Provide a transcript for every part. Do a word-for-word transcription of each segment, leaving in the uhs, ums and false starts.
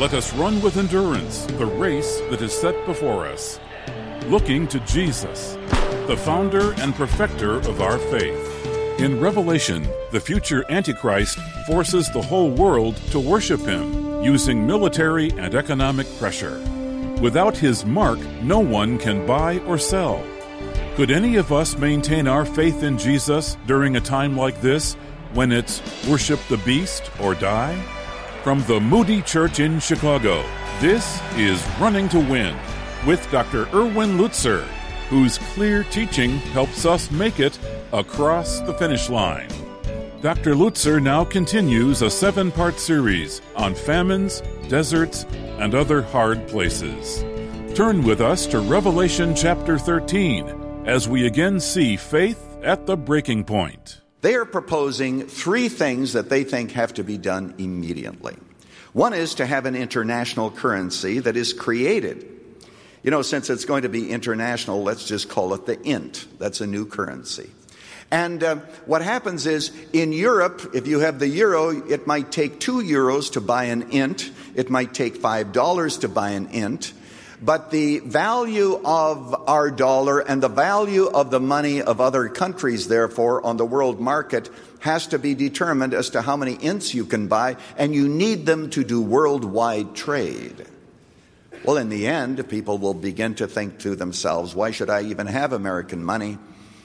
Let us run with endurance the race that is set before us, looking to Jesus, the founder and perfecter of our faith. In Revelation, the future Antichrist forces the whole world to worship him, using military and economic pressure. Without his mark, no one can buy or sell. Could any of us maintain our faith in Jesus during a time like this, when it's worship the beast or die? From the Moody Church in Chicago, this is Running to Win with Doctor Erwin Lutzer, whose clear teaching helps us make it across the finish line. Doctor Lutzer now continues a seven-part series on famines, deserts, and other hard places. Turn with us to Revelation chapter thirteen as we again see faith at the breaking point. They are proposing three things that they think have to be done immediately. One is to have an international currency that is created. You know, since it's going to be international, let's just call it the I N T. That's a new currency. And uh, what happens is, in Europe, if you have the euro, it might take two euros to buy an I N T. It might take five dollars to buy an I N T. But the value of our dollar and the value of the money of other countries, therefore, on the world market has to be determined as to how many I N Ts you can buy, and you need them to do worldwide trade. Well, in the end, people will begin to think to themselves, why should I even have American money?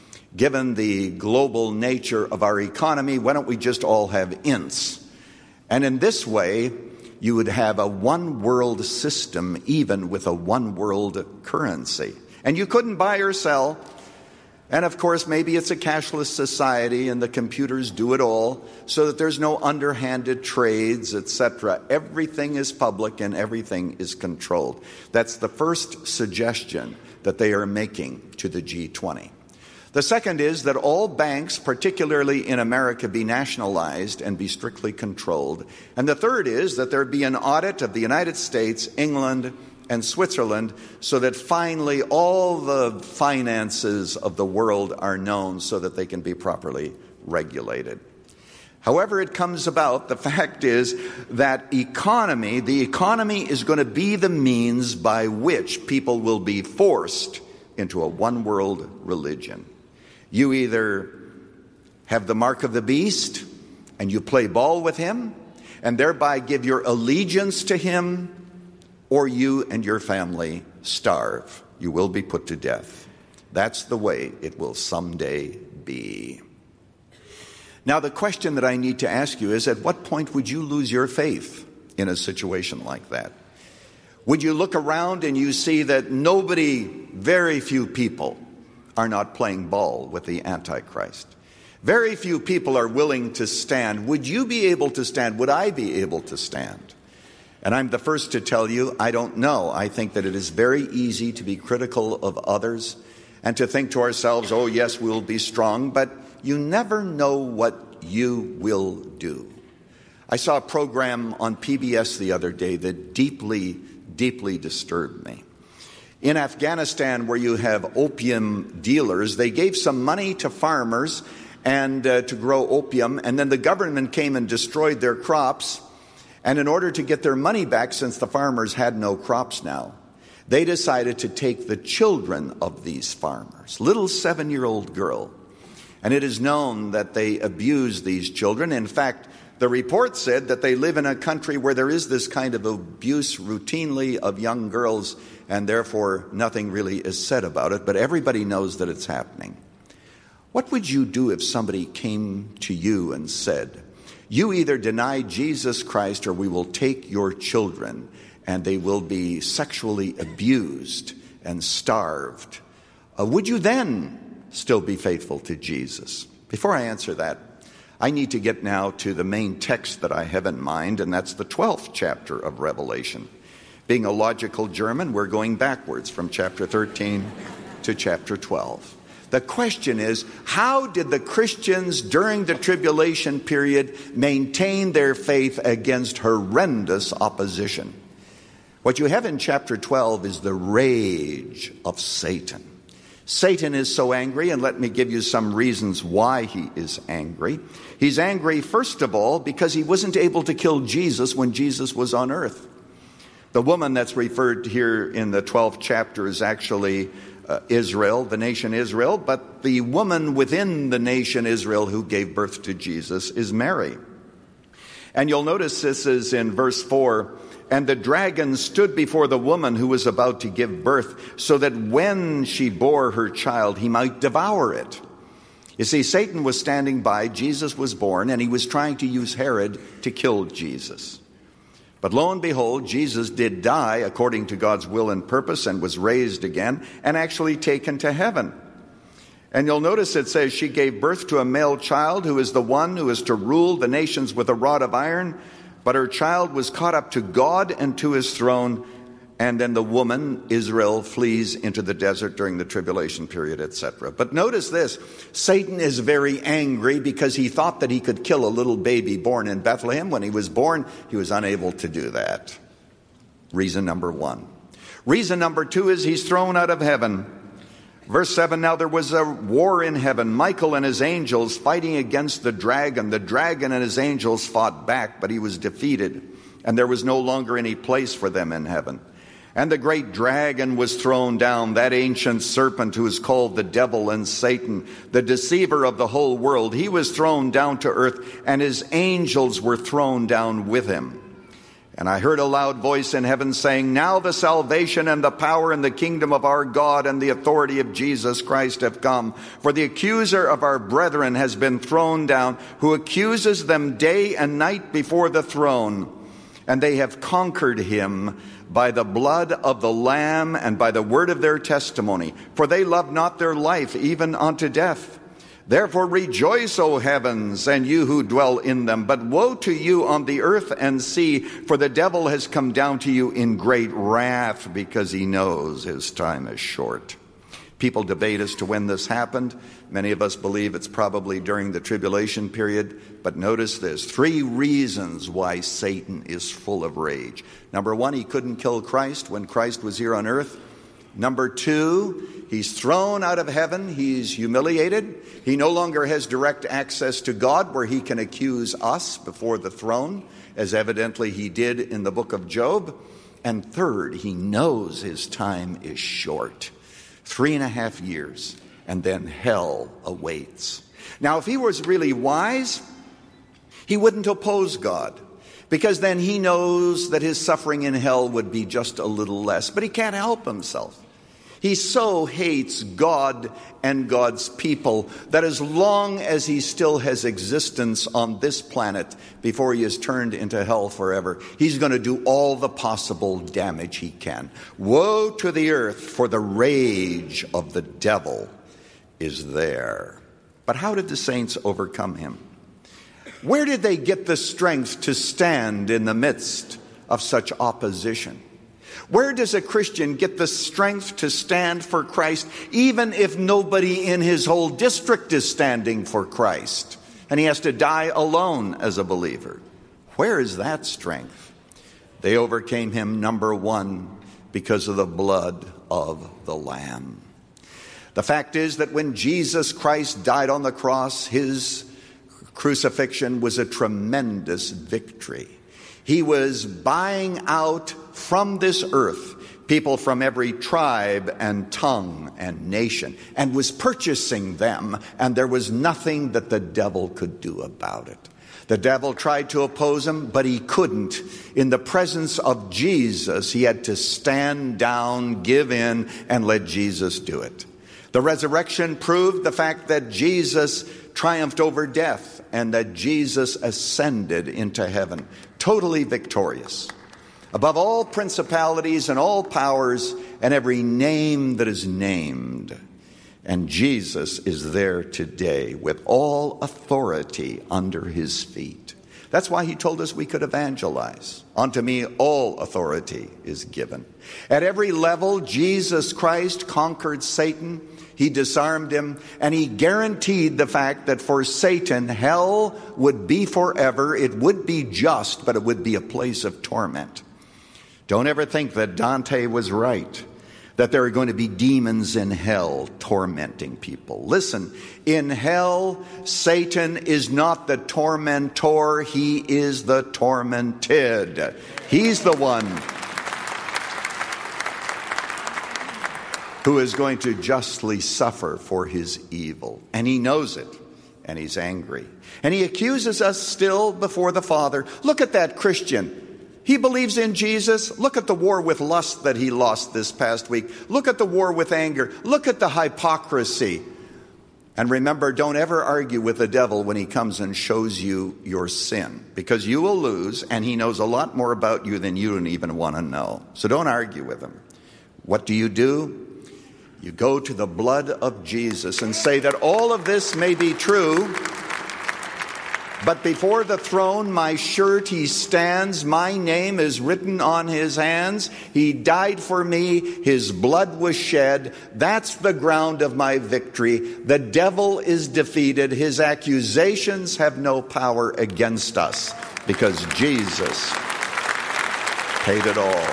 Given the global nature of our economy, why don't we just all have I N Ts? And in this way, you would have a one-world system, even with a one-world currency. And you couldn't buy or sell. And of course, maybe it's a cashless society and the computers do it all, so that there's no underhanded trades, et cetera. Everything is public and everything is controlled. That's the first suggestion that they are making to the G twenty. The second is that all banks, particularly in America, be nationalized and be strictly controlled. And the third is that there be an audit of the United States, England, and Switzerland, so that finally all the finances of the world are known so that they can be properly regulated. However it comes about, the fact is that economy, the economy is going to be the means by which people will be forced into a one-world religion. You either have the mark of the beast and you play ball with him and thereby give your allegiance to him, or you and your family starve. You will be put to death. That's the way it will someday be. Now, the question that I need to ask you is, at what point would you lose your faith in a situation like that? Would you look around and you see that nobody, very few people, are not playing ball with the Antichrist? Very few people are willing to stand. Would you be able to stand? Would I be able to stand? And I'm the first to tell you, I don't know. I think that it is very easy to be critical of others and to think to ourselves, oh yes, we'll be strong, but you never know what you will do. I saw a program on P B S the other day that deeply, deeply disturbed me. In Afghanistan, where you have opium dealers, they gave some money to farmers and uh, to grow opium, and then the government came and destroyed their crops. And in order to get their money back, since the farmers had no crops now, they decided to take the children of these farmers, little seven-year-old girl. And it is known that they abuse these children. In fact, the report said that they live in a country where there is this kind of abuse routinely of young girls, and therefore nothing really is said about it, but everybody knows that it's happening. What would you do if somebody came to you and said, you either deny Jesus Christ or we will take your children and they will be sexually abused and starved? Uh, would you then still be faithful to Jesus? Before I answer that, I need to get now to the main text that I have in mind, and that's the twelfth chapter of Revelation. Being a logical German, we're going backwards from chapter thirteen to chapter twelve. The question is, how did the Christians during the tribulation period maintain their faith against horrendous opposition? What you have in chapter twelve is the rage of Satan. Satan is so angry, and let me give you some reasons why he is angry. He's angry, first of all, because he wasn't able to kill Jesus when Jesus was on earth. The woman that's referred to here in the twelfth chapter is actually uh, Israel, the nation Israel, but the woman within the nation Israel who gave birth to Jesus is Mary. And you'll notice this is in verse four, and the dragon stood before the woman who was about to give birth, so that when she bore her child, he might devour it. You see, Satan was standing by, Jesus was born, and he was trying to use Herod to kill Jesus. But lo and behold, Jesus did die according to God's will and purpose and was raised again and actually taken to heaven. And you'll notice it says she gave birth to a male child who is the one who is to rule the nations with a rod of iron. But her child was caught up to God and to his throne. And then the woman, Israel, flees into the desert during the tribulation period, et cetera. But notice this, Satan is very angry because he thought that he could kill a little baby born in Bethlehem. When he was born, he was unable to do that. Reason number one. Reason number two is he's thrown out of heaven. Verse seven, now there was a war in heaven, Michael and his angels fighting against the dragon. The dragon and his angels fought back, but he was defeated, and there was no longer any place for them in heaven. And the great dragon was thrown down, that ancient serpent who is called the devil and Satan, the deceiver of the whole world. He was thrown down to earth, and his angels were thrown down with him. And I heard a loud voice in heaven saying, now the salvation and the power and the kingdom of our God and the authority of Jesus Christ have come. For the accuser of our brethren has been thrown down, who accuses them day and night before the throne. And they have conquered him by the blood of the Lamb and by the word of their testimony. For they loved not their life even unto death. Therefore rejoice, O heavens, and you who dwell in them. But woe to you on the earth and sea, for the devil has come down to you in great wrath, because he knows his time is short. People debate as to when this happened. Many of us believe it's probably during the tribulation period. But notice this, three reasons why Satan is full of rage. Number one, he couldn't kill Christ when Christ was here on earth. Number two, he's thrown out of heaven. He's humiliated. He no longer has direct access to God where he can accuse us before the throne, as evidently he did in the book of Job. And third, he knows his time is short. Three and a half years, and then hell awaits. Now, if he was really wise, he wouldn't oppose God, because then he knows that his suffering in hell would be just a little less. But he can't help himself. He so hates God and God's people that as long as he still has existence on this planet before he is turned into hell forever, he's going to do all the possible damage he can. Woe to the earth, for the rage of the devil is there. But how did the saints overcome him? Where did they get the strength to stand in the midst of such opposition? Where does a Christian get the strength to stand for Christ, even if nobody in his whole district is standing for Christ, and he has to die alone as a believer? Where is that strength? They overcame him, number one, because of the blood of the Lamb. The fact is that when Jesus Christ died on the cross, his crucifixion was a tremendous victory. He was buying out from this earth people from every tribe and tongue and nation, and was purchasing them, and there was nothing that the devil could do about it. The devil tried to oppose him, but he couldn't. In the presence of Jesus, he had to stand down, give in, and let Jesus do it. The resurrection proved the fact that Jesus triumphed over death and that Jesus ascended into heaven, totally victorious, above all principalities and all powers and every name that is named. And Jesus is there today with all authority under his feet. That's why he told us we could evangelize. Unto me all authority is given. At every level, Jesus Christ conquered Satan. He disarmed him, and he guaranteed the fact that for Satan, hell would be forever. It would be just, but it would be a place of torment. Don't ever think that Dante was right, that there are going to be demons in hell tormenting people. Listen, in hell, Satan is not the tormentor, he is the tormented. He's the one who is going to justly suffer for his evil. And he knows it, and he's angry. And he accuses us still before the Father. Look at that Christian. He believes in Jesus. Look at the war with lust that he lost this past week. Look at the war with anger. Look at the hypocrisy. And remember, don't ever argue with the devil when he comes and shows you your sin, because you will lose, and he knows a lot more about you than you don't even want to know. So don't argue with him. What do you do? You go to the blood of Jesus and say that all of this may be true, but before the throne my surety stands. My name is written on his hands. He died for me. His blood was shed. That's the ground of my victory. The devil is defeated. His accusations have no power against us, because Jesus paid it all.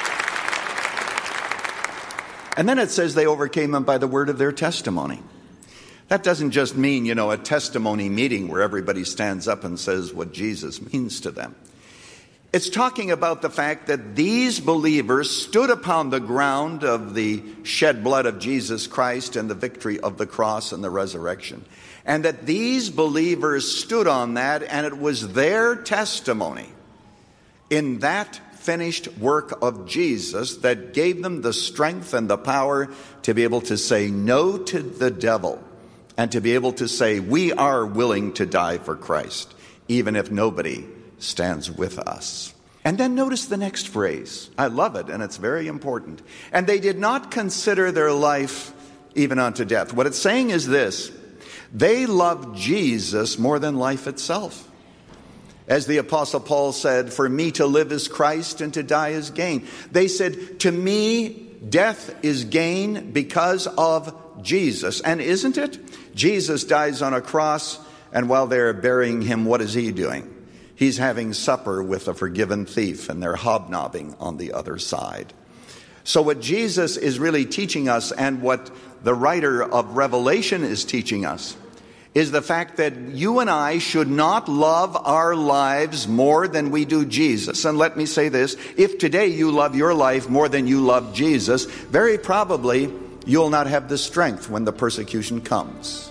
And then it says they overcame him by the word of their testimony. That doesn't just mean, you know, a testimony meeting where everybody stands up and says what Jesus means to them. It's talking about the fact that these believers stood upon the ground of the shed blood of Jesus Christ and the victory of the cross and the resurrection. And that these believers stood on that, and it was their testimony in that finished work of Jesus that gave them the strength and the power to be able to say no to the devil, and to be able to say, we are willing to die for Christ, even if nobody stands with us. And then notice the next phrase. I love it, and it's very important. And they did not consider their life even unto death. What it's saying is this: they loved Jesus more than life itself. As the Apostle Paul said, for me to live is Christ and to die is gain. They said, to me, death is gain because of Jesus. And isn't it? Jesus dies on a cross, and while they're burying him, what is he doing? He's having supper with a forgiven thief, and they're hobnobbing on the other side. So what Jesus is really teaching us, and what the writer of Revelation is teaching us, is the fact that you and I should not love our lives more than we do Jesus. And let me say this: if today you love your life more than you love Jesus, very probably you'll not have the strength when the persecution comes.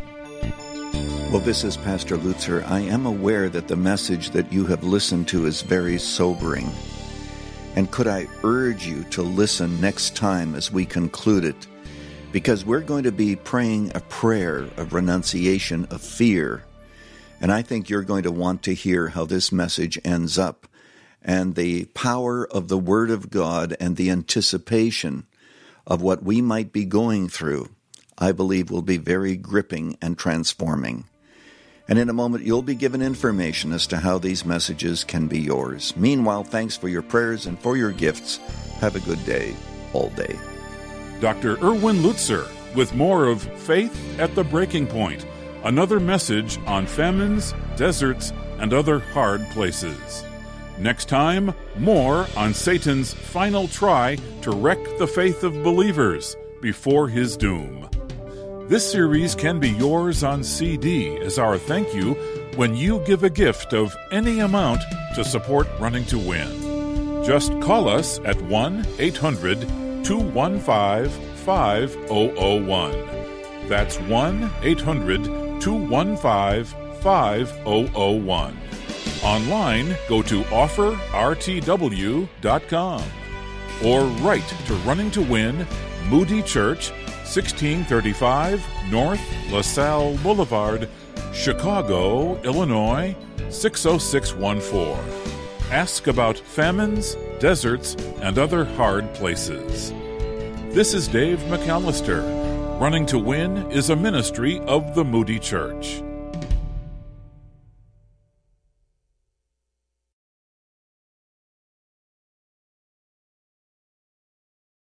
Well, this is Pastor Lutzer. I am aware that the message that you have listened to is very sobering. And could I urge you to listen next time as we conclude it? Because we're going to be praying a prayer of renunciation of fear. And I think you're going to want to hear how this message ends up, and the power of the Word of God and the anticipation of what we might be going through, I believe will be very gripping and transforming. And in a moment, you'll be given information as to how these messages can be yours. Meanwhile, thanks for your prayers and for your gifts. Have a good day, all day. Doctor Erwin Lutzer with more of Faith at the Breaking Point, another message on famines, deserts, and other hard places. Next time, more on Satan's final try to wreck the faith of believers before his doom. This series can be yours on C D as our thank you when you give a gift of any amount to support Running to Win. Just call us at one eight hundred two one five five zero zero one. That's one eight hundred two one five five zero zero one. Online, go to offer r t w dot com or write to Running to Win, Moody Church, sixteen thirty-five North LaSalle Boulevard, Chicago, Illinois, six oh six one four. Ask about famines, deserts, and other hard places. This is Dave McAllister. Running to Win is a ministry of the Moody Church.